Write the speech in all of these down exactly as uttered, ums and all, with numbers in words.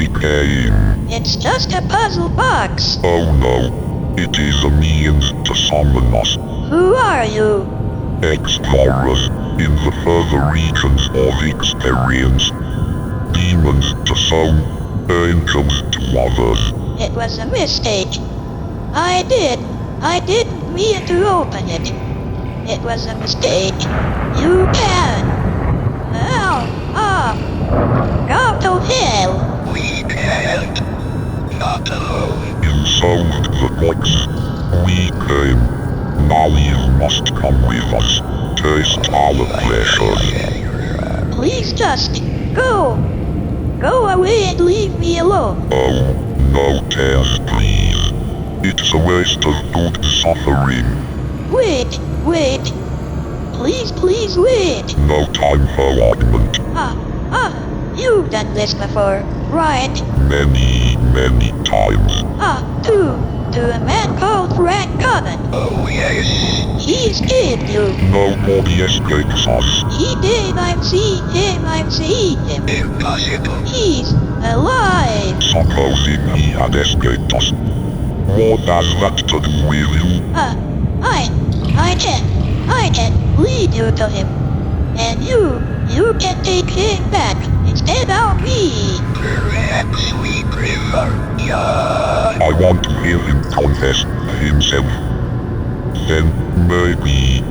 silly game. It's just a puzzle box. Oh no, it is a means to summon us, Who are you? explorers, in the further regions of experience. Demons to some, angels to others. It was a mistake. I did. I didn't mean to open it. It was a mistake. You can. Ow! Ah! Go to hell! We can't. Not alone. You solved the box. We came. Now you must come with us. Taste our pleasures. Please just go. Go away and leave me alone. Oh, no tears, please. It's a waste of good suffering. Wait, wait. Please, please wait. No time for argument. Ah, ah, you've done this before, right? Many, many times. Ah, to, to a man called Frank Common. Oh yes. He escaped you. Nobody escapes us. He did, I've seen him, I've seen him. Impossible. He's alive. Supposing he had escaped us. What has that to do with you? Ah, I, I can, I can lead you to him. And you, you can take him back instead of me. Perhaps we prefer yeah. I want to hear him confess himself. Then maybe,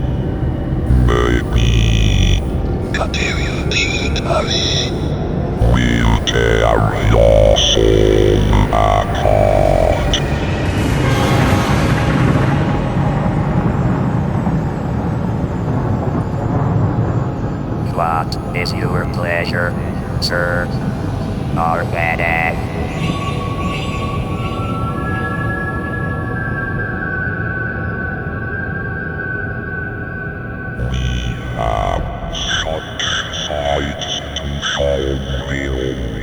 maybe Continue lead us. we'll tear your soul apart. What is your pleasure, sir? Our bad We have such sights to show you.